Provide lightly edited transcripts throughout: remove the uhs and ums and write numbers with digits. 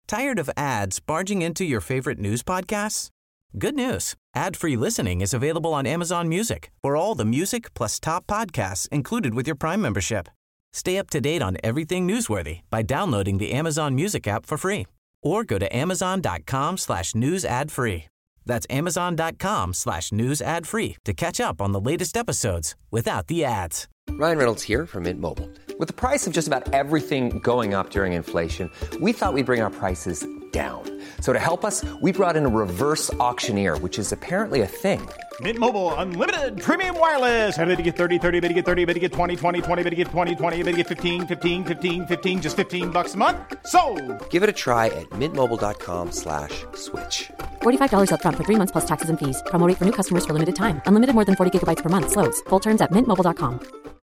Tired of ads barging into your favorite news podcasts? Good news. Ad-free listening is available on Amazon Music for all the music plus top podcasts included with your Prime membership. Stay up to date on everything newsworthy by downloading the Amazon Music app for free or go to amazon.com/news ad free. That's amazon.com/news ad free to catch up on the latest episodes without the ads. Ryan Reynolds here from Mint Mobile. With the price of just about everything going up during inflation, we thought we'd bring our prices down. So to help us, we brought in a reverse auctioneer, which is apparently a thing. Mint Mobile Unlimited Premium Wireless. How to get 30, 30, bit to get 30, bit to get 20, 20, 20, bit to get 20, 20, bit to get 15, 15, 15, 15, just $15 a month? Sold! Give it a try at mintmobile.com/switch. $45 up front for 3 months plus taxes and fees. Promo rate for new customers for limited time. Unlimited more than 40 gigabytes per month. Slows full terms at mintmobile.com.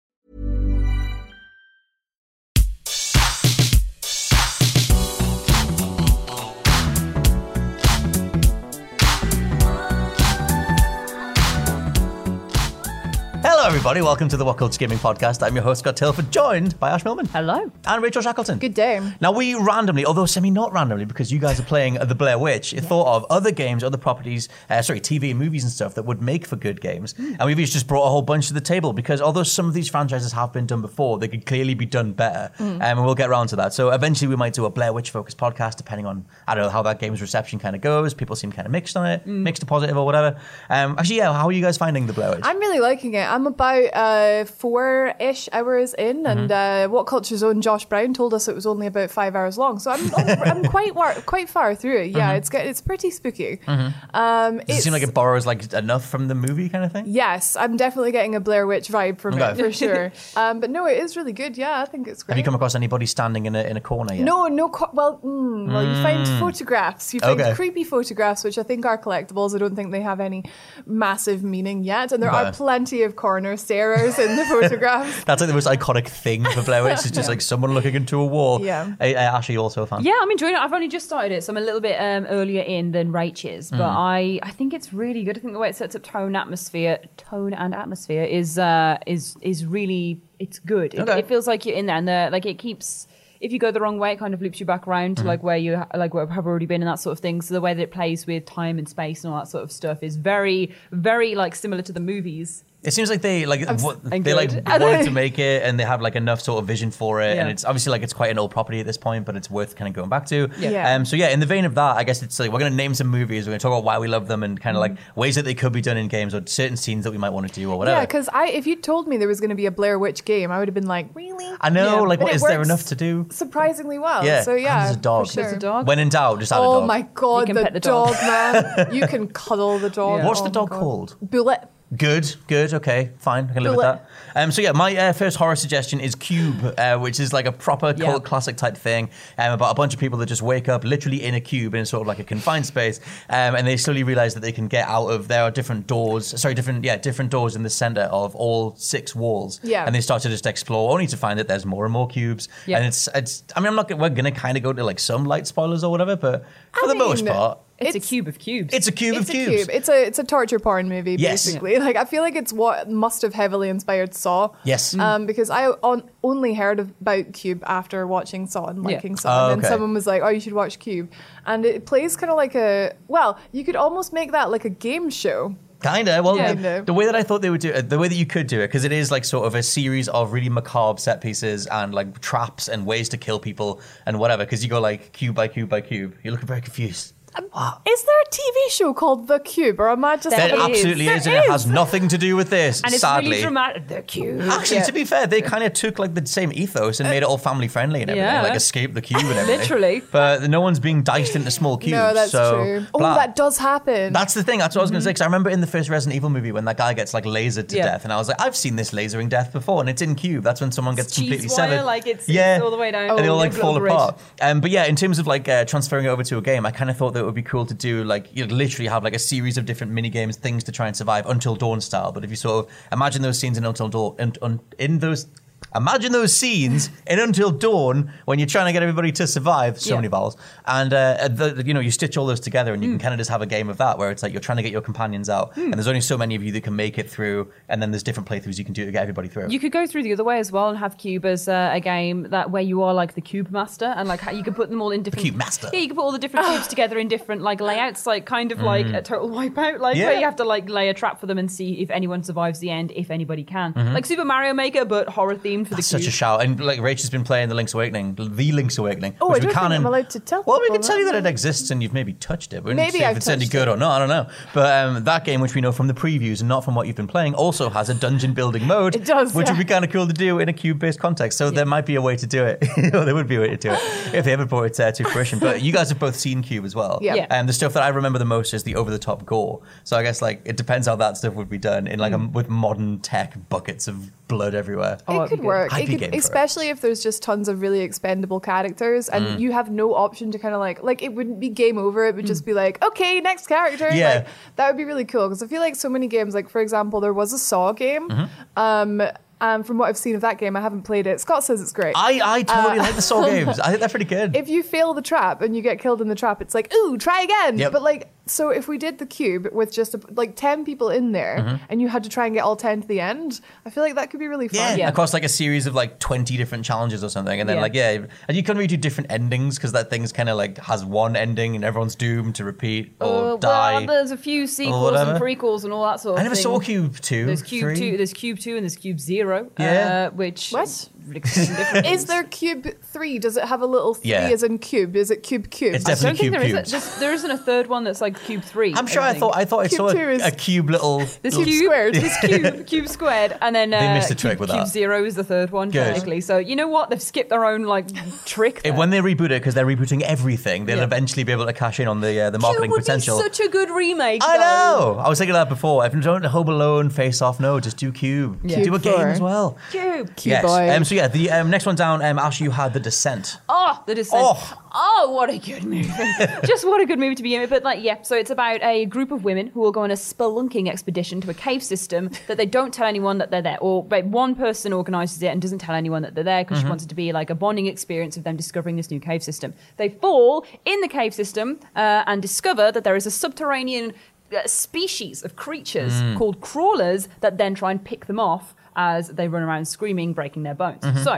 Hello, everybody. Welcome to the What Culture Gaming Podcast. I'm your host, Scott Tilford, joined by Ash Millman. Hello. And Rachel Shackleton. Good day. Now, we randomly, although semi-not randomly, because you guys are playing The Blair Witch, thought of other games, other properties, TV and movies and stuff that would make for good games. And we've just brought a whole bunch to the table because although some of these franchises have been done before, they could clearly be done better. And we'll get around to that. So eventually we might do a Blair Witch-focused podcast, depending on, I don't know, how that game's reception kind of goes. People seem kind of mixed on it, mixed to positive or whatever. Actually, how are you guys finding The Blair Witch? I'm really liking it. I'm about 4-ish hours in, and What Culture's own Josh Brown told us it was only about 5 hours long. So I'm quite far through it. Yeah, it's pretty spooky. Does it seem like it borrows enough from the movie kind of thing? Yes, I'm definitely getting a Blair Witch vibe from it for sure. But no, it is really good. Yeah, I think it's great. Have you come across anybody standing in a corner yet? No. Well, you find photographs. You find creepy photographs, which I think are collectibles. I don't think they have any massive meaning yet, and there are plenty of corner starers in the photographs. That's like the most iconic thing for Blair Witch. It's just like someone looking into a wall. Yeah. Ashley, also a fan? Yeah, I'm enjoying it. I've only just started it, so I'm a little bit earlier in than Rach is, but I think it's really good. I think the way it sets up tone and atmosphere is really, it's good. It feels like you're in there, and it keeps. If you go the wrong way, it kind of loops you back around to where you have already been and that sort of thing. So the way that it plays with time and space and all that sort of stuff is very, very similar to the movies. It seems like they wanted to make it, and they have enough sort of vision for it, and it's obviously it's quite an old property at this point, but it's worth kind of going back to. So in the vein of that, I guess it's we're going to name some movies, we're going to talk about why we love them, and kind of ways that they could be done in games, or certain scenes that we might want to do, or whatever. Yeah, because if you told me there was going to be a Blair Witch game, I would have been like, really? I know, what is there enough to do? Surprisingly well. Yeah, so yeah, there's a dog. Sure. There's a dog. When in doubt, just add a Oh dog. my god, You can pet the the dog. man! You can cuddle the dog. What's Oh the my dog God. called? Bullet. Good, okay, fine, I can live with that. My first horror suggestion is Cube, which is a proper cult classic type thing about a bunch of people that just wake up literally in a cube in sort of a confined space, and they slowly realize that they can get out of, there are different doors in the center of all 6 walls, and they start to just explore, only to find that there's more and more cubes, and it's we're gonna kind of go to some light spoilers or whatever, but for the most part, It's a cube of cubes. It's a cube of cubes. It's a torture porn movie, basically. I feel like it's what must have heavily inspired Saw. Yes. Because I only heard about Cube after watching Saw and liking Saw. And then someone was like, oh, you should watch Cube. And it plays kind of you could almost make that like a game show. Kinda. Well, the way that I thought they would do it, the way that you could do it, because it is sort of a series of really macabre set pieces and traps and ways to kill people and whatever, because you go cube by cube by cube. You're looking very confused. Is there a TV show called The Cube, or am I just... There absolutely is, and it has nothing to do with this, and it's sadly. really dramatic. The Cube. Actually, to be fair, they kind of took the same ethos and made it all family friendly and everything, escape the cube and everything. Literally. But no one's being diced into small cubes. No, that's true. Oh, that does happen. That's the thing. That's what I was going to say, because I remember in the first Resident Evil movie when that guy gets lasered to death, and I was like, I've seen this lasering death before, and it's in Cube. That's when someone gets completely severed. It's all the way down. And they all fall apart. But yeah, in terms of transferring it over to a game, I kind of thought that it would be cool to do literally have a series of different mini games, things to try and survive Until Dawn style. But if you sort of imagine those scenes in Until Dawn, in those Imagine those scenes in Until Dawn when you're trying to get everybody to survive. So many vowels. And, you stitch all those together and you can kind of just have a game of that where it's like you're trying to get your companions out. And there's only so many of you that can make it through. And then there's different playthroughs you can do to get everybody through. You could go through the other way as well and have Cube as a game that where you are like the Cube Master and like how you can put them all in different... Cube Master. Yeah, you can put all the different cubes together in different like layouts, like kind of like a Total Wipeout, like where you have to like lay a trap for them and see if anyone survives the end, if anybody can. Like Super Mario Maker, but horror themed for That's the Cube. such a shout. And like Rach has been playing the Link's Awakening. Oh, I don't think I'm allowed to tell Well, we people can tell you that that. it exists and you've maybe touched it. We Maybe see if I've it's any touched good it. or not, I don't know. But that game, which we know from the previews and not from what you've been playing, also has a dungeon building mode. It does, which yeah. would be kind of cool to do in a cube-based context. So there might be a way to do it. Or there would be a way to do it if they ever brought it to fruition. But you guys have both seen Cube as well. Yeah. And the stuff that I remember the most is the over-the-top gore. So I guess like it depends how that stuff would be done in like with modern tech buckets of blood everywhere. It could work. I'd be game for it. Especially if there's just tons of really expendable characters and you have no option to kind of like it wouldn't be game over. It would just be like, okay, next character. Yeah. Like, that would be really cool because I feel like so many games, like for example, there was a Saw game. And from what I've seen of that game, I haven't played it. Scott says it's great. I totally like the Saw games. I think they're pretty good. If you fail the trap and you get killed in the trap, it's like, ooh, try again. Yep. But like, so if we did the cube with just like 10 people in there and you had to try and get all 10 to the end, I feel like that could be really fun. Yeah, across like a series of like 20 different challenges or something. And then and you can redo different endings because that thing's kind of like has one ending and everyone's doomed to repeat or die. Well, there's a few sequels and prequels and all that sort of thing. I never saw Cube 2. There's Cube 3. 2, there's Cube 2 and there's Cube 0. Yeah. Which What? is ridiculously different. Is there cube 3? Does it have a little 3 Yeah. as in cube? Is it cube? It's I don't definitely think Cube there cubes. is. There isn't a third one that's like Cube 3. I'm sure I thought I Cube saw 2 is- a cube little... There's Cube Cube squared. There's Cube squared, and then They missed a trick Cube, with Cube that. 0 is the third one, Good. technically. So you know what? They've skipped their own like trick. There. When they reboot it, because they're rebooting everything, they'll eventually be able to cash in on the marketing Cube would potential. be such a good remake. I though. know. I was thinking of that before. If you don't Home Alone, Face Off, no, just do Cube. Yeah. Do a Cube game 4. as well. Cube. Yes. boy. So yeah, the next one down, Ash, you had The Descent. Oh, The Descent. Oh. Oh, what a good movie. Just what a good movie to begin with. But like, yeah, so it's about a group of women who will go on a spelunking expedition to a cave system that they don't tell anyone that they're there. Or but one person organises it and doesn't tell anyone that they're there because she wants it to be like a bonding experience of them discovering this new cave system. They fall in the cave system and discover that there is a subterranean species of creatures called crawlers that then try and pick them off as they run around screaming, breaking their bones. So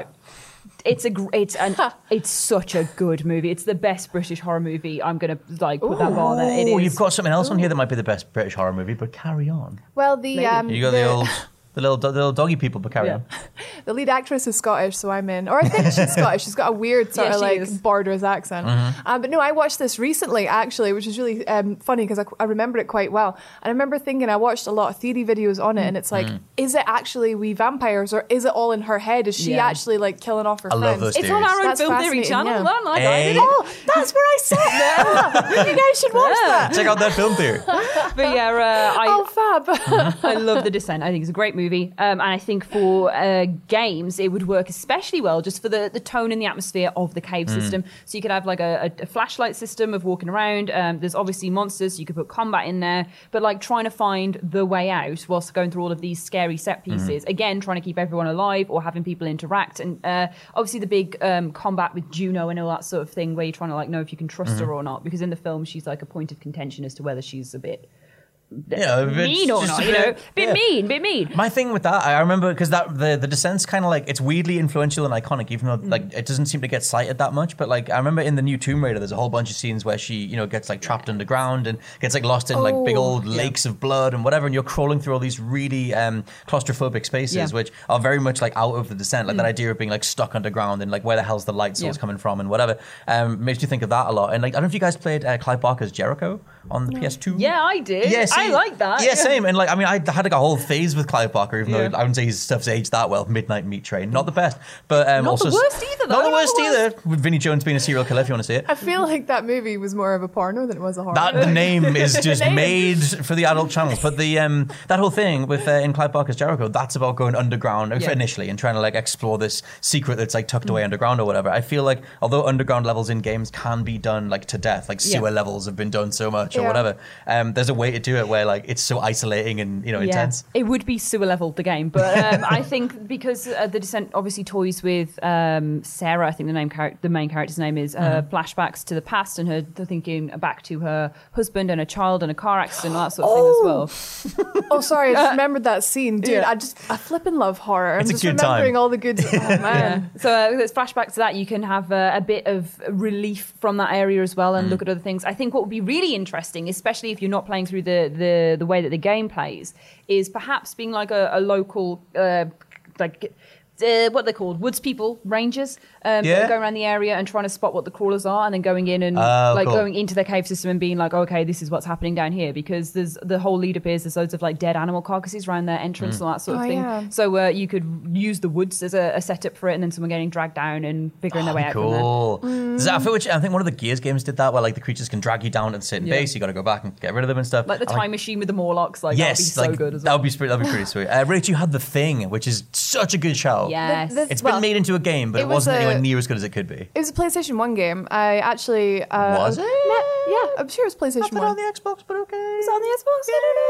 it's such a good movie. It's the best British horror movie. I'm gonna like put that bar there. It Oh, is. you've got something else on here that might be the best British horror movie, but carry on. Well, the You got the little doggy people, but carry Yeah. on. the lead actress is Scottish, so I'm in. Or I think she's Scottish. She's got a weird sort Yeah, of she like is. Borders accent. But no, I watched this recently actually, which is really funny because I remember it quite well. And I remember thinking I watched a lot of theory videos on it, and it's like, is it actually we vampires or is it all in her head? Is she Yeah. actually like killing off her I love friends? those It's on our own That's film theory fascinating, channel. yeah. Like I did it. Oh, that's where I saw it. You guys should watch that. Check out that film theory. But yeah, Oh, fab. I love The Descent. I think it's a great movie. And I think for games, it would work especially well just for the tone and the atmosphere of the cave system. So you could have like a flashlight system of walking around. There's obviously monsters, so you could put combat in there. But like trying to find the way out whilst going through all of these scary set pieces. Again, trying to keep everyone alive or having people interact. And obviously the big combat with Juno and all that sort of thing where you're trying to like know if you can trust her or not. Because in the film, she's like a point of contention as to whether she's a bit... mean or not, bit mean. My thing with that, I remember because the Descent's kind of like it's weirdly influential and iconic, even though like it doesn't seem to get cited that much. But like I remember in the new Tomb Raider, there's a whole bunch of scenes where she gets like trapped underground and gets like lost in like big old lakes of blood and whatever, and you're crawling through all these really claustrophobic spaces, which are very much like out of the Descent, like that idea of being like stuck underground and like where the hell's the light source coming from and whatever. Makes you think of that a lot. And like I don't know if you guys played Clive Barker's Jericho on the PS2. Yeah, I did. Yeah, see, I like that. Yeah, same. And like, I mean, I had like a whole phase with Clive Barker, even though I wouldn't say his stuff's aged that well. Midnight Meat Train, not the best, but Not also the worst either, though. Not the worst Not the either. With Vinnie Jones being a serial killer, if you want to see it. I feel like that movie was more of a porno than it was a horror. The name is just made for the adult channels. But the that whole thing with in Clive Barker's Jericho, that's about going underground initially and trying to like explore this secret that's like tucked away underground or whatever. I feel like although underground levels in games can be done like to death, like sewer levels have been done so much or whatever, there's a way to do it it where like it's so isolating and intense. It would be sewer level, the game, but I think because the Descent obviously toys with Sarah, I think the main character's name is, flashbacks to the past and her thinking back to her husband and a child and a car accident and all that sort of thing as well. Oh, sorry, I just remembered that scene, dude. I flipping love horror. It's I'm a just good remembering time. all the good. Oh man. So there's flashbacks to that. You can have a bit of relief from that area as well and look at other things. I think what would be really interesting, especially if you're not playing through the way that the game plays, is perhaps being like a local what they're called, woods people, rangers, going around the area and trying to spot what the crawlers are, and then going in and going into their cave system and being like, okay, this is what's happening down here, because there's the whole lead up is there's loads of like dead animal carcasses around their entrance and all that sort of thing. Yeah. So you could use the woods as a setup for it, and then someone getting dragged down and figuring their way out cool. from there. I think one of the Gears games did that, where like the creatures can drag you down to the certain base. You got to go back and get rid of them and stuff. Like the time machine with the Morlocks, like yes, that'd be so good as well. That'd be pretty sweet. Rach, you had The Thing, which is such a good show. Yes. It's been made into a game, but it wasn't anywhere near as good as it could be. It was a PlayStation 1 game. I actually... was it? Yeah, I'm sure it was PlayStation 1. On the Xbox, but okay. It was on the Xbox?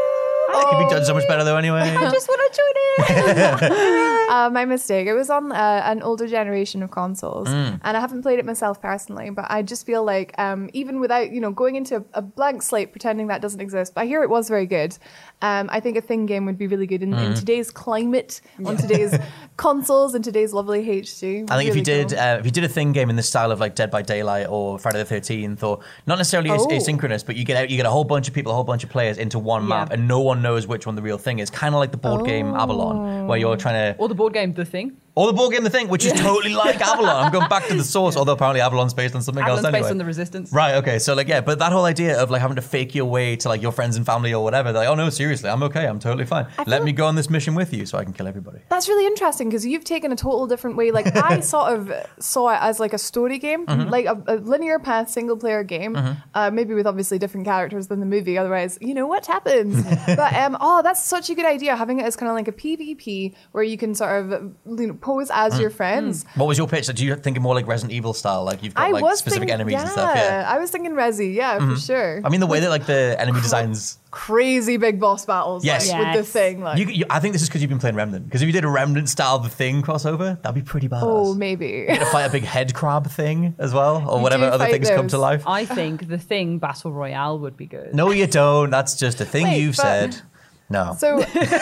It could be done so much better though anyway. I just want to join in. My mistake. It was on an older generation of consoles, and I haven't played it myself personally, but I just feel like even without, going into a blank slate, pretending that doesn't exist, but I hear it was very good. I think a Thing game would be really good in today's climate, on today's consoles, and today's lovely HD. I think if you did a Thing game in the style of like Dead by Daylight or Friday the 13th, or not necessarily asynchronous, but you get a whole bunch of people, a whole bunch of players into one map, and no one knows which one the real thing is. Kind of like the board game Avalon, where you're trying to... Or the board game The Thing. Or the board game The Thing, which is totally like Avalon. I'm going back to the source, although apparently Avalon's based on something else anyway. Based on the Resistance. Right, okay. So but that whole idea of like having to fake your way to like your friends and family or whatever, they're like, oh no, seriously, I'm okay, I'm totally fine. Let me go on this mission with you so I can kill everybody. That's really interesting, because you've taken a total different way. Like I sort of saw it as like a story game, like a linear path single player game, maybe with obviously different characters than the movie. Otherwise, what happens? But that's such a good idea, having it as kind of like a PvP where you can sort of pose as your friends. What was your pitch? Do you think more like Resident Evil style? Like you've got like specific enemies and stuff? Yeah, I was thinking Resi, for sure. I mean, the way that like the enemy designs... Crazy big boss battles with The Thing. Like. I think this is because you've been playing Remnant. Because if you did a Remnant style The Thing crossover, that'd be pretty badass. Oh, maybe. You to fight a big head crab thing as well, or whatever other things come to life. I think The Thing Battle Royale would be good. No, you don't. That's just a thing you've said. No. So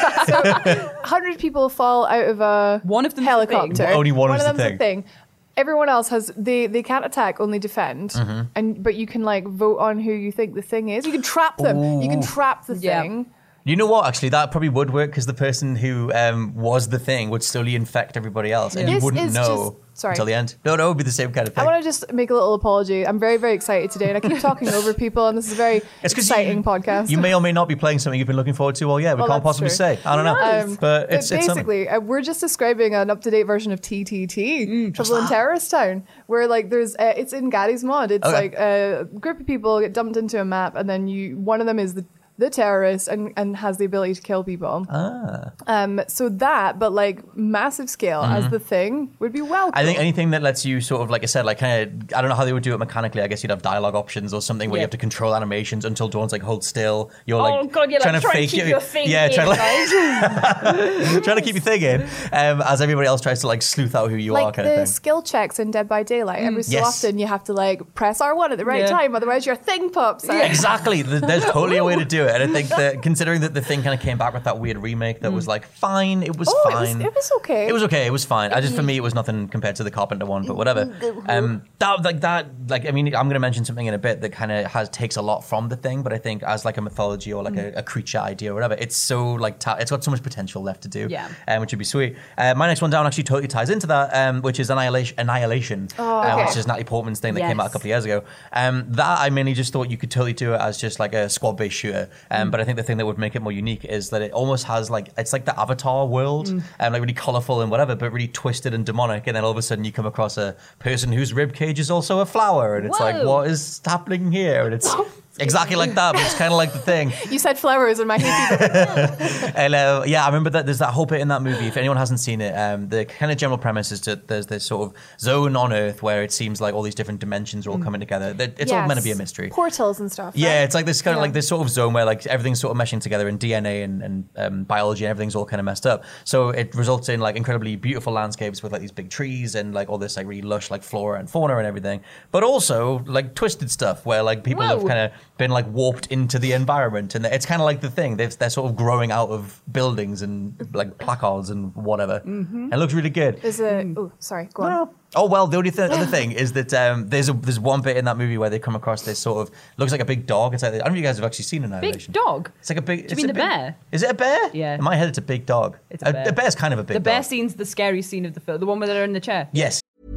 100 people fall out of a helicopter. Only one of them's the thing. Everyone else they can't attack, only defend. But you can like vote on who you think the thing is. You can trap them. Ooh. You can trap the thing. You know what? Actually, that probably would work, because the person who was the thing would slowly infect everybody else, and you wouldn't know until the end. No, it would be the same kind of thing. I want to just make a little apology. I'm very, very excited today, and I keep talking over people, and this is a very exciting podcast. You may or may not be playing something you've been looking forward to all year. We can't possibly say. I don't know. But it's basically, we're just describing an up-to-date version of TTT, Trouble in Terrorist Town, where like there's it's in Gaddy's mod. It's like a group of people get dumped into a map, and then one of them is the terrorist and has the ability to kill people. So that, but like massive scale as the thing would be well cool. I think anything that lets you sort of, like I said, like kind of, I don't know how they would do it mechanically. I guess you'd have dialogue options or something where you have to control animations until Dawn's like hold still. You're like trying to fake your thing. Yeah, trying to keep your thing in as everybody else tries to like sleuth out who you are, kind of thing. Like the skill checks in Dead by Daylight. Every so often you have to like press R1 at the right time, otherwise your thing pops out. Exactly. There's totally a way to do it. And I think that considering that the thing kind of came back with that weird remake that was like fine, it was fine. It was okay. It was okay. It was fine. For me, it was nothing compared to the Carpenter one, but whatever. I mean, I'm going to mention something in a bit that kind of takes a lot from the thing, but I think as like a mythology or like a creature idea or whatever, it's so like it's got so much potential left to do, which would be sweet. My next one down actually totally ties into that, which is Annihilation, which is Natalie Portman's thing that came out a couple of years ago. That I mainly just thought you could totally do it as just like a squad-based shooter, but I think the thing that would make it more unique is that it almost has like, it's like the Avatar world, like really colorful and whatever, but really twisted and demonic, and then all of a sudden you come across a person whose rib cage is also a flower, and it's like, what is happening here? And Exactly like that, but it's kind of like the thing. You said flowers in my head. And I remember that there's that whole bit in that movie. If anyone hasn't seen it, the kind of general premise is that there's this sort of zone on Earth where it seems like all these different dimensions are all coming together. It's all meant to be a mystery. Portals and stuff. Yeah, right? it's like this kind of like this sort of zone where like everything's sort of meshing together, and DNA and biology and everything's all kind of messed up. So it results in like incredibly beautiful landscapes with like these big trees and like all this like really lush like flora and fauna and everything. But also like twisted stuff where like people have kind of been like warped into the environment, and it's kind of like the thing. They're sort of growing out of buildings and like placards and whatever. It looks really good. There's a oh sorry, go on. Oh well, the only other thing is that there's one bit in that movie where they come across this sort of looks like a big dog. It's like I don't know if you guys have actually seen Annihilation. Big dog? It's like a big. Do you mean the bear? Is it a bear? Yeah. In my head, it's a big dog. It's a bear. The bear's kind of a big dog. The bear scene's the scary scene of the film, the one where they're in the chair. Yes.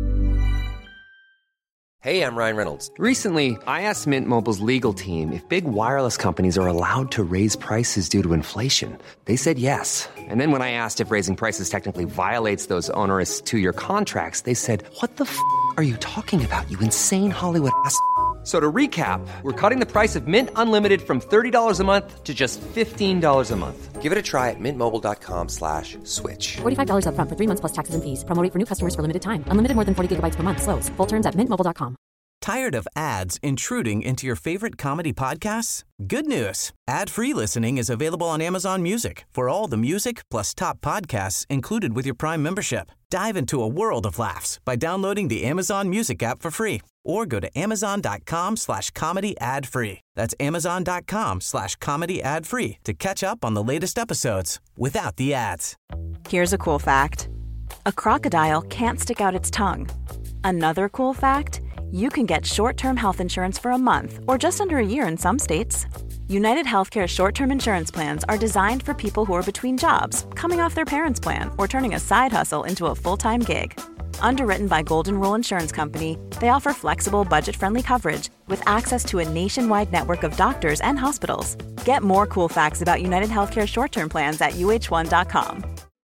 Hey, I'm Ryan Reynolds. Recently, I asked Mint Mobile's legal team if big wireless companies are allowed to raise prices due to inflation. They said yes. And then when I asked if raising prices technically violates those onerous 2-year contracts, they said, "What the f*** are you talking about, you insane Hollywood ass?" So to recap, we're cutting the price of Mint Unlimited from $30 a month to just $15 a month. Give it a try at mintmobile.com/switch. $45 up front for 3 months plus taxes and fees. Promo rate for new customers for limited time. Unlimited more than 40 gigabytes per month. Slows full terms at mintmobile.com. Tired of ads intruding into your favorite comedy podcasts? Good news. Ad-free listening is available on Amazon Music for all the music plus top podcasts included with your Prime membership. Dive into a world of laughs by downloading the Amazon Music app for free or go to amazon.com/comedy ad-free. That's amazon.com/comedy ad-free to catch up on the latest episodes without the ads. Here's a cool fact. A crocodile can't stick out its tongue. Another cool fact, you can get short-term health insurance for a month or just under a year in some states. United Healthcare short-term insurance plans are designed for people who are between jobs, coming off their parents' plan, or turning a side hustle into a full-time gig. Underwritten by Golden Rule Insurance Company, they offer flexible, budget-friendly coverage with access to a nationwide network of doctors and hospitals. Get more cool facts about United Healthcare short-term plans at uh1.com.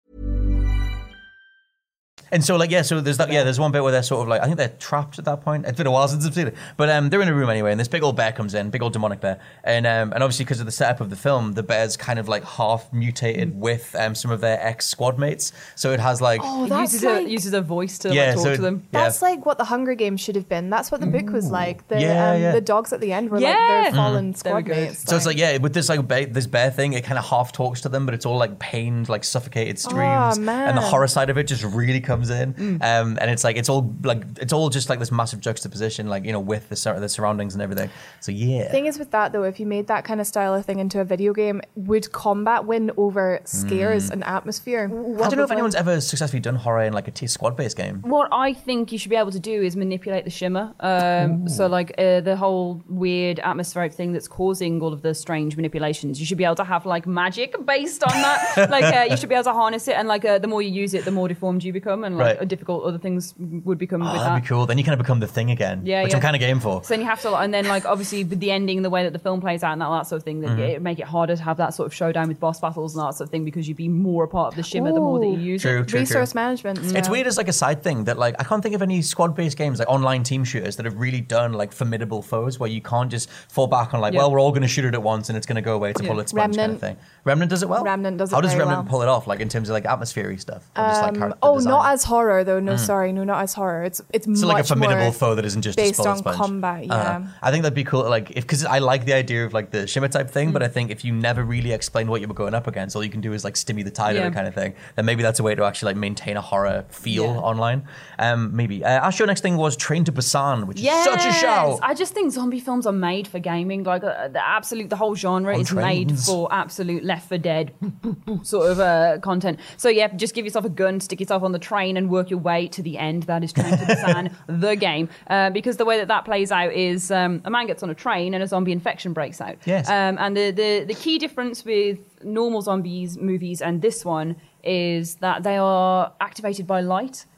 And so, like, yeah, so there's that, yeah, there's one bit where they're sort of like, I think they're trapped at that point. It's been a while since I've seen it. But they're in a room anyway, and this big old bear comes in, big old demonic bear. And obviously, because of the setup of the film, the bear's kind of like half mutated with some of their ex-squad mates. So it has like... Oh, It that's uses a voice to Yeah, like, talk so to them. That's like what the Hunger Games should have been. That's what the book was like. The dogs at the end were like Yeah. their fallen Very squad good. mates. So it's like, yeah, with this like this bear thing, it kind of half talks to them, but it's all like pained, like suffocated screams. man. And the horror side of it just really comes in. And it's like, it's all just like this massive juxtaposition, like, you know, with the surroundings and everything. So yeah. Thing is with that though, if you made that kind of style of thing into a video game, would combat win over scares and atmosphere? I don't know if anyone's ever successfully done horror in like a squad-based game. What I think you should be able to do is manipulate the shimmer. So like the whole weird atmospheric thing that's causing all of the strange manipulations, you should be able to have like magic based on that. Like you should be able to harness it, and like the more you use it, the more deformed you become, and like difficult other things would become with that. That'd be cool. Then you kind of become the thing again, which I'm kind of game for. So then you have to, and then like obviously with the ending, the way that the film plays out and all that sort of thing, that it make it harder to have that sort of showdown with boss battles and all that sort of thing, because you'd be more a part of the shimmer the more that you use it. Resource management. It's weird as like a side thing that like I can't think of any squad-based games like online team shooters that have really done like formidable foes where you can't just fall back on like, well, we're all going to shoot it at once and it's going to go away. It's a bullet sponge kind of thing. Remnant does it well. Remnant does it How does very Remnant well. pull it off? Like in terms of like atmospheric stuff? Or just, like, character Oh, design? not as horror though. No, sorry, no, not as horror. It's So like a much formidable more foe that isn't just based a bullet on sponge. combat. Yeah. I think that'd be cool. Like, because I like the idea of like the shimmer type thing, but I think if you never really explain what you were going up against, all you can do is like stimmy the tide of it kind of thing. Then maybe that's a way to actually like maintain a horror feel online. Maybe. Our show next thing was Train to Busan, which is such a show. I just think zombie films are made for gaming. Like the whole genre is made for absolute Left 4 Dead sort of content. So yeah, just give yourself a gun, stick yourself on the train, and work your way to the end. That is Train to Busan, the game. Because the way that plays out is a man gets on a train and a zombie infection breaks out. Yes. And the key difference with normal zombies movies and this one is that they are activated by light.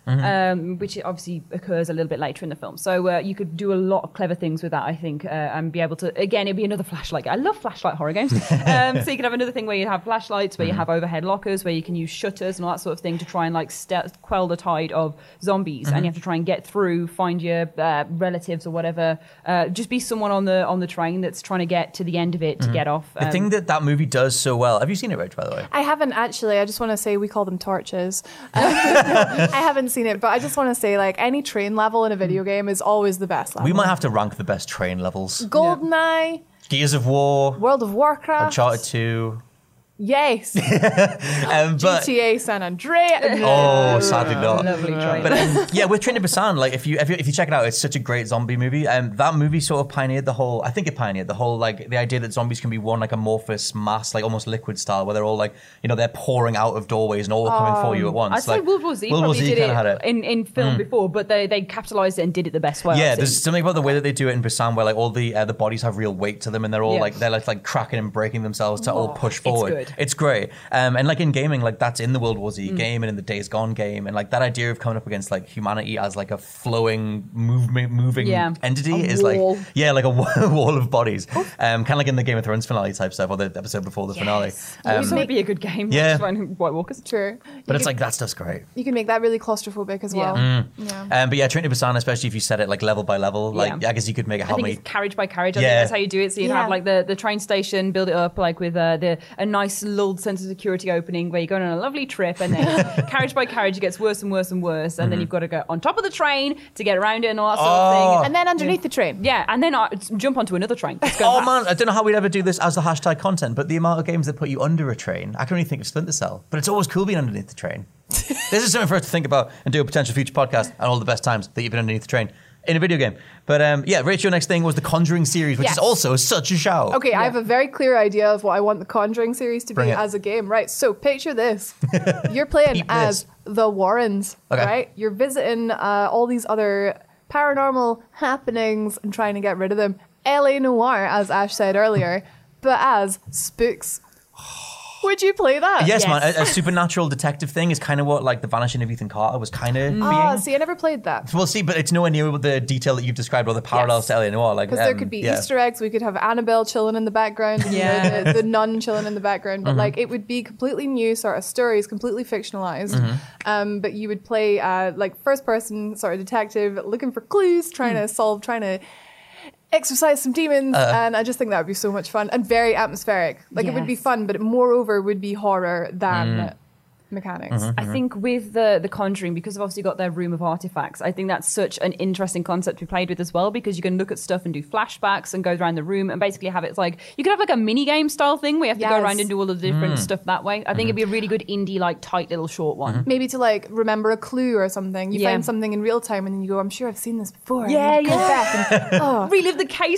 which obviously occurs a little bit later in the film. So you could do a lot of clever things with that, I think, and be able to, again, it'd be another flashlight. I love flashlight horror games. So you could have another thing where you have flashlights, where you have overhead lockers, where you can use shutters and all that sort of thing to try and like quell the tide of zombies. And you have to try and get through, find your relatives or whatever. Just be someone on the train that's trying to get to the end of it to get off. The thing that movie does so well. Have you seen it, Rach, by the way? I haven't actually. I just want to say we call them torches. I haven't seen it, but I just want to say, like, any train level in a video game is always the best level. We might have to rank the best train levels. GoldenEye, Gears of War, World of Warcraft, Uncharted 2. Yes. GTA San Andreas. Oh, sadly not. Lovely train. But yeah, with Train to Busan, like if you check it out, it's such a great zombie movie. That movie sort of pioneered the whole. I think it pioneered the whole, like, the idea that zombies can be one like amorphous mass, like almost liquid style, where they're all like, you know, they're pouring out of doorways and all coming for you at once. I'd say like, World War Z probably did it, had it in film before, but they capitalized it and did it the best way. Yeah, there's something about the way that they do it in Busan, where like all the bodies have real weight to them, and they're all like cracking and breaking themselves to all push forward. Good. It's great. And like in gaming, like that's in the World War Z game and in the Days Gone game, and like that idea of coming up against like humanity as like a flowing, moving entity is wall. like a wall of bodies. Kind of like in the Game of Thrones finale type stuff, or the episode before the finale. It would be a good game. Yeah. White Walkers. True. But it's like that stuff's great. You can make that really claustrophobic as well. But yeah, Train to Busan, especially if you set it like level by level, like I guess you could make it how I think many. it's carriage by carriage. I think that's how you do it. So you'd have like the train station, build it up like with a nice lulled sense of security opening where you're going on a lovely trip, and then carriage by carriage it gets worse and worse and worse, and then you've got to go on top of the train to get around it and all that sort of thing. And then underneath the train. Yeah, and then jump onto another train. Man, I don't know how we'd ever do this as the hashtag content, but the amount of games that put you under a train, I can only think of Splinter Cell, but it's always cool being underneath the train. This is something for us to think about and do a potential future podcast and all the best times that you've been underneath the train in a video game. But Rachel, your next thing was the Conjuring series, which is also such a shout. Okay, I have a very clear idea of what I want the Conjuring series to be as a game. Right, so picture this. You're playing as the Warrens, right? You're visiting all these other paranormal happenings and trying to get rid of them. L.A. Noire, as Ash said earlier, but as spooks. Would you play that? Yes, man. A supernatural detective thing is kind of what like The Vanishing of Ethan Carter was kind of being. See, I never played that. Well, see, but it's nowhere near the detail that you've described or the parallels to L.A. Noire. Like, because there could be Easter eggs. We could have Annabelle chilling in the background, the nun chilling in the background. But like, it would be completely new sort of stories, completely fictionalized. But you would play like first person sort of detective, looking for clues, trying to exercise some demons, and I just think that would be so much fun and very atmospheric. Like it would be fun, but it moreover would be horror than mechanics. I think with the Conjuring, because they've obviously got their room of artifacts, I think that's such an interesting concept to be played with as well, because you can look at stuff and do flashbacks and go around the room and basically have it's like you could have like a mini game style thing where you have to go around and do all of the different stuff that way. I think it'd be a really good indie like tight little short one. Maybe to like remember a clue or something. You find something in real time and then you go, I'm sure I've seen this before. Back and, relive the case.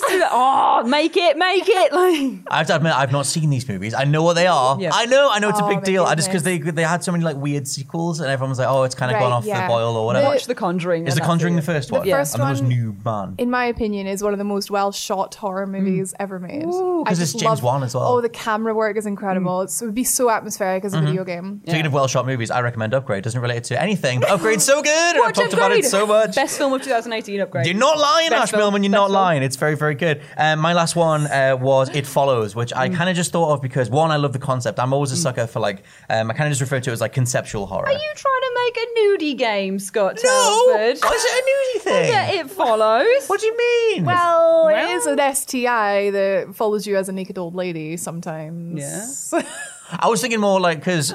Make it. Like I have to admit, I've not seen these movies. I know what they are. Yeah. I know it's a big deal. I just because they had so many like weird sequels and everyone was like, oh, it's kind of gone off the boil or whatever. Watch The Conjuring. Is The Conjuring the first one? The first one, one, new man. in my opinion, is one of the most well shot horror movies ever made. Because it's James Wan as well. Oh, the camera work is incredible. It would be so atmospheric as a video game. Speaking of well shot movies, I recommend Upgrade. Doesn't relate to anything, but Upgrade's so good. I've talked about it so much. Best film of 2018, Upgrade. You're not lying, Ash Millman. You're not film. lying. It's very, very good. My last one was It Follows, which I kind of just thought of because, one, I love the concept. I'm always a sucker for like, I kind of just refer to it as like conceptual horror. Are you trying to make a nudie game, Scott No! Telford? Why is it a nudie thing? Yeah, It Follows. What do you mean? Well, it is an STI that follows you as a naked old lady sometimes. Yeah. I was thinking more like, because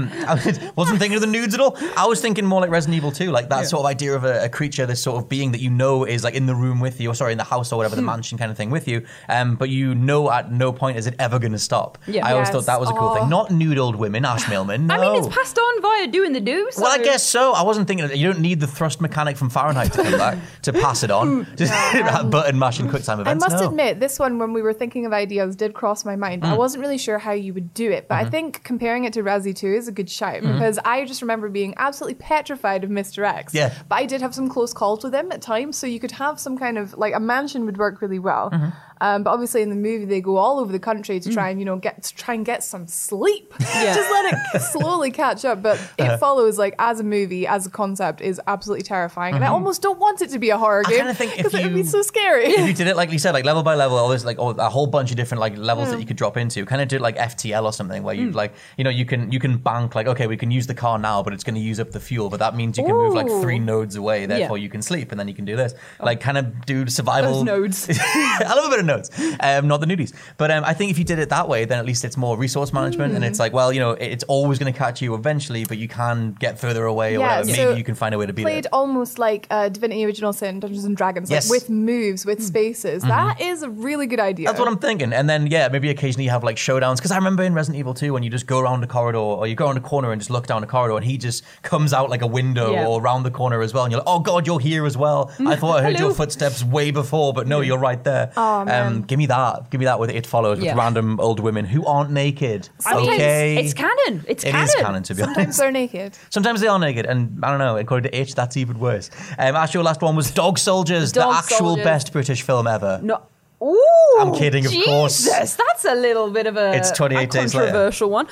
I wasn't thinking of the nudes at all. I was thinking more like Resident Evil 2, like that sort of idea of a creature, this sort of being that you know is like in the room with you, or sorry, in the house or whatever, the mansion kind of thing with you. But you know at no point is it ever going to stop. Yeah. I always thought that was a cool thing. Not nude old women, Ash Millman. No. I mean, it's passed on via doing the do. So. Well, I guess so. I wasn't thinking you don't need the thrust mechanic from Fahrenheit to come back to pass it on. Just button mashing quick time events. I must admit, this one, when we were thinking of ideas, did cross my mind. I wasn't really sure how you would do it, but I think comparing it to Resi 2 is a good shout because I just remember being absolutely petrified of Mr. X. Yeah. But I did have some close calls with him at times, so you could have some kind of, like, a mansion would work really well. But obviously in the movie they go all over the country to try and get some sleep. Just let it slowly catch up. But it follows, like, as a movie, as a concept, is absolutely terrifying. And I almost don't want it to be a horror game because it would be so scary. If you did it like you said, like level by level, all this like a whole bunch of different like levels that you could drop into, kind of do it like FTL or something, where you like you can bank like, okay, we can use the car now, but it's going to use up the fuel, but that means you can move like 3 nodes away, therefore you can sleep, and then you can do this, like kind of do survival. Those nodes. I love a bit of nodes, not the nudies, but I think if you did it that way, then at least it's more resource management, and it's like, well, it's always going to catch you eventually, but you can get further away or whatever. So maybe you can find a way to beat it. Played almost like Divinity Original Sin, Dungeons and Dragons, Yes. like with moves, with spaces. That is a really good idea. That's what I'm thinking. And then, maybe occasionally you have like showdowns. Because I remember in Resident Evil 2 when you just go around a corridor or you go around a corner and just look down a corridor and he just comes out like a window or around the corner as well. And you're like, oh God, you're here as well. I thought I heard your footsteps way before, but no, you're right there. Oh, man. Give me that. Give me that with It Follows with random old women who aren't naked. Sometimes Okay. it's canon. It is canon, to be honest. Sometimes they're naked. Sometimes they are naked, and I don't know, according to H, that's even worse. Actual last one was Dog Soldiers, the actual Soldiers. best British film ever. No. Ooh, I'm kidding, of course. Jesus, that's a little bit of a, It's 28 days later. controversial one.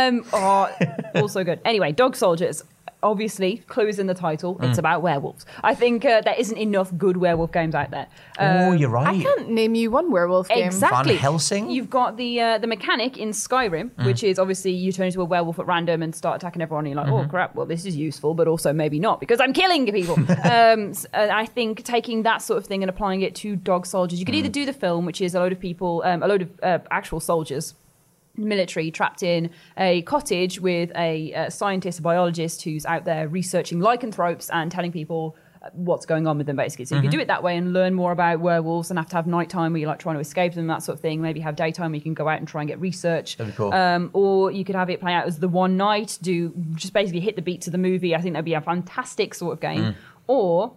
Also good. Anyway, Dog Soldiers. Obviously, clues in the title. It's about werewolves. I think there isn't enough good werewolf games out there. You're right. I can't name you one werewolf game. Exactly. Van Helsing? You've got the mechanic in Skyrim, which is obviously you turn into a werewolf at random and start attacking everyone. And you're like, oh crap, well this is useful, but also maybe not because I'm killing people. I think taking that sort of thing and applying it to Dog Soldiers, you could either do the film, which is a load of people, a load of actual soldiers, military trapped in a cottage with a scientist, a biologist who's out there researching lycanthropes and telling people what's going on with them, basically. So you can do it that way and learn more about werewolves and have to have nighttime where you're like trying to escape them, that sort of thing. Maybe have daytime where you can go out and try and get research. That'd be cool. Or you could have it play out as the one night, do just basically hit the beats of the movie. I think that'd be a fantastic sort of game. Or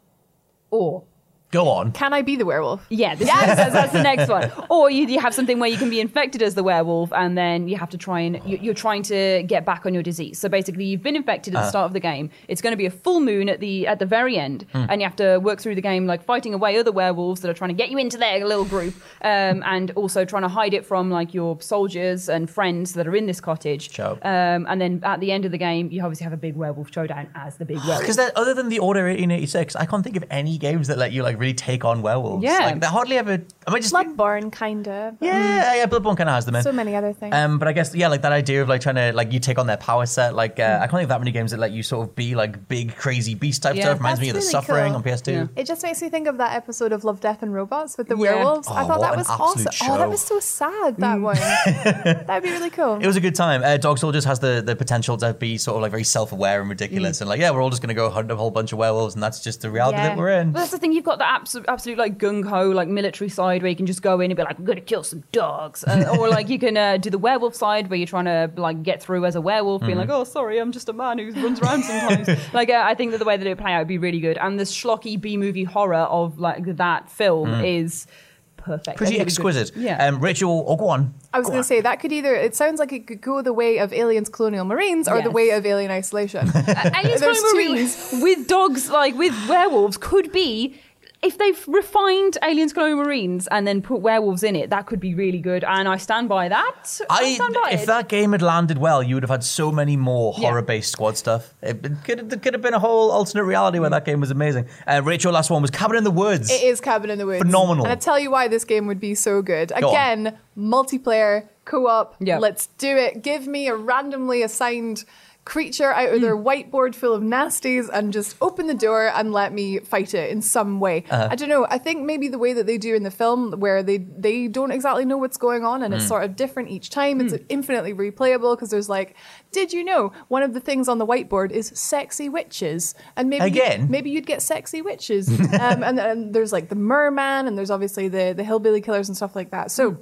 Go on. Can I be the werewolf? yeah, that's the next one. Or you have something where you can be infected as the werewolf, and then you have to try and you're trying to get back on your disease. So basically, you've been infected at the start of the game. It's going to be a full moon at the very end, and you have to work through the game like fighting away other werewolves that are trying to get you into their little group, and also trying to hide it from like your soldiers and friends that are in this cottage. Sure. And then at the end of the game, you obviously have a big werewolf showdown as the big werewolf. Because other than the Order 1886, I can't think of any games that let you like really take on werewolves. Yeah. Like they hardly ever. I mean, just Bloodborne, kind of. yeah, Bloodborne kind of has them in. So many other things. But I guess like that idea of like trying to like you take on their power set. Like I can't think of that many games that let you sort of be like big crazy beast type stuff. Reminds me of the That's really Suffering cool. on PS2. Yeah. It just makes me think of that episode of Love, Death and Robots with the Yeah. werewolves. I thought what that an was absolute awesome. Oh, that show. was so sad, that one. That'd be really cool. It was a good time. Dog Soldiers has the potential to be sort of like very self-aware and ridiculous, and like we're all just going to go hunt a whole bunch of werewolves, and that's just the reality that we're in. Well, that's the thing. You've got the absolute like gung-ho like military side where you can just go in and be like, we're going to kill some dogs. Or like you can do the werewolf side where you're trying to like get through as a werewolf, being like, oh, sorry, I'm just a man who runs around sometimes. Like I think that the way that it would play out would be really good. And the schlocky B-movie horror of like that film is perfect. Pretty Really exquisite. good. Yeah. Rachel, go on. I was going to say, that could either, it sounds like it could go the way of Aliens Colonial Marines or the Yes. way of Alien Isolation. Aliens There's Colonial two. Marines with dogs, like with werewolves, could be. If they've refined Aliens Colonial Marines and then put werewolves in it, that could be really good. And I stand by that. I stand by if it. that game had landed well, you would have had so many more horror-based squad stuff. It could have been a whole alternate reality where that game was amazing. Rachel, last one was Cabin in the Woods. It is Cabin in the Woods. Phenomenal. And I tell you why this game would be so good. Go Again, multiplayer, co-op, Yeah. let's do it. Give me a randomly assigned creature out of their whiteboard full of nasties and just open the door and let me fight it in some way. I don't know. I think maybe the way that they do in the film where they don't exactly know what's going on and it's sort of different each time. It's infinitely replayable because there's like, did you know one of the things on the whiteboard is sexy witches? And maybe you'd get sexy witches. And then there's like the merman and there's obviously the hillbilly killers and stuff like that. So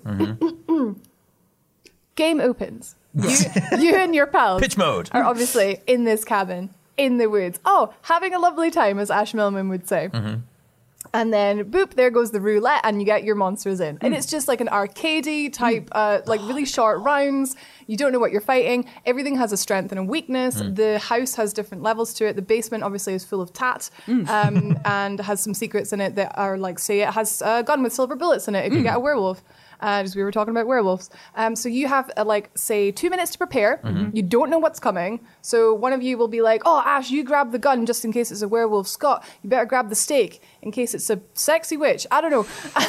game opens. You and your pals Pitch mode. are obviously in this cabin in the woods. Oh, having a lovely time, as Ash Millman would say. And then, boop, there goes the roulette, and you get your monsters in. And it's just like an arcadey type, like really short rounds. You don't know what you're fighting. Everything has a strength and a weakness. The house has different levels to it. The basement obviously is full of tat and has some secrets in it that are like, say, it has a gun with silver bullets in it if you get a werewolf. As we were talking about werewolves. So you have, like, say, 2 minutes to prepare. You don't know what's coming. So one of you will be like, oh, Ash, you grab the gun just in case it's a werewolf. Scott, you better grab the stake in case it's a sexy witch. I don't know.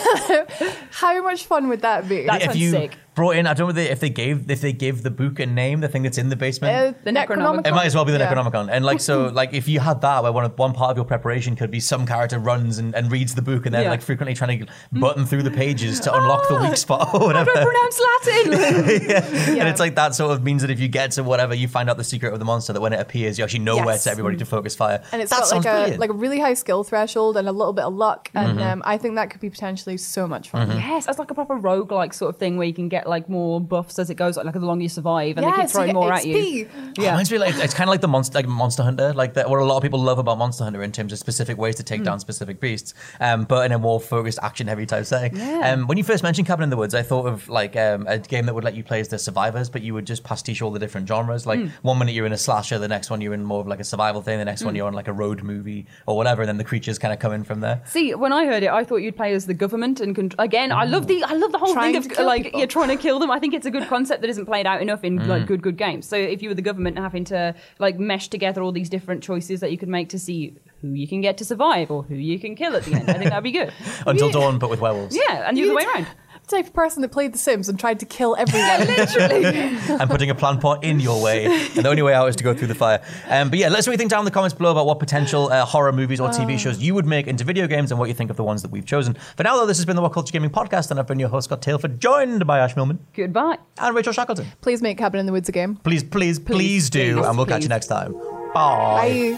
How much fun would that be? That sounds sick. Brought in, I don't know if they gave the book a name, the thing that's in the basement. The Necronomicon. It might as well be the Necronomicon. And like, so like if you had that where one part of your preparation could be some character runs and reads the book and then like frequently trying to button through the pages to unlock the weak spot or whatever. I don't pronounce Latin. And it's like that sort of means that if you get to whatever, you find out the secret of the monster, that when it appears, you actually know where to everybody to focus fire. And it's got like a really high skill threshold and a little bit of luck. And I think that could be potentially so much fun. Yes, it's like a proper roguelike sort of thing where you can get like more buffs as it goes, like the longer you survive, and they keep throwing more at you. Yeah, reminds me it's kind of like the Monster Hunter, like what a lot of people love about Monster Hunter in terms of specific ways to take down specific beasts, but in a more focused, action-heavy type setting. When you first mentioned Cabin in the Woods, I thought of like a game that would let you play as the survivors, but you would just pastiche all the different genres. Like 1 minute you're in a slasher, the next one you're in more of like a survival thing, the next one you're on like a road movie or whatever, and then the creatures kind of come in from there. See, when I heard it, I thought you'd play as the government, and again, I love the whole thing of like you're trying to kill them. I think it's a good concept that isn't played out enough in like good games. So if you were the government having to like mesh together all these different choices that you could make to see who you can get to survive or who you can kill at the end, I think that'd be good. Until Dawn, but with werewolves. Yeah, and the other way around. The type of person that played The Sims and tried to kill everyone. Literally. And putting a plant pot in your way. And the only way out is to go through the fire. But yeah, let us know what you think down in the comments below about what potential horror movies or TV shows you would make into video games and what you think of the ones that we've chosen. For now, though, this has been the What Culture Gaming Podcast, and I've been your host, Scott Tailford, joined by Ash Millman. Goodbye. And Rachel Shackleton. Please make Cabin in the Woods a game. Please do. And we'll catch you next time. Bye. Bye.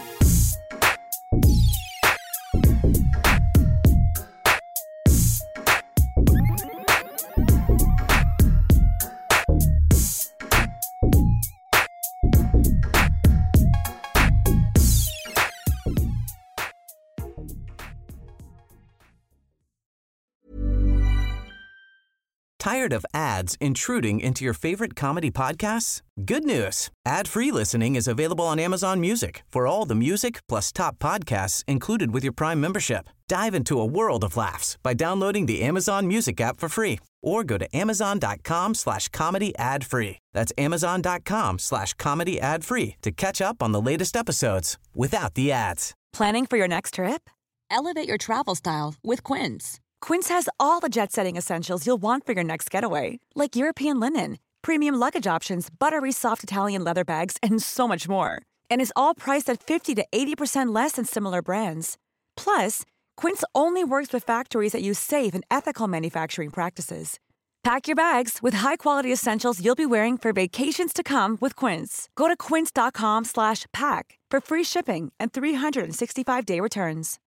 Tired of ads intruding into your favorite comedy podcasts? Good news. Ad-free listening is available on Amazon Music for all the music plus top podcasts included with your Prime membership. Dive into a world of laughs by downloading the Amazon Music app for free or go to amazon.com/comedy ad-free. That's amazon.com/comedy ad-free to catch up on the latest episodes without the ads. Planning for your next trip? Elevate your travel style with Quince. Quince has all the jet-setting essentials you'll want for your next getaway, like European linen, premium luggage options, buttery soft Italian leather bags, and so much more. And is all priced at 50 to 80% less than similar brands. Plus, Quince only works with factories that use safe and ethical manufacturing practices. Pack your bags with high-quality essentials you'll be wearing for vacations to come with Quince. Go to quince.com/pack for free shipping and 365-day returns.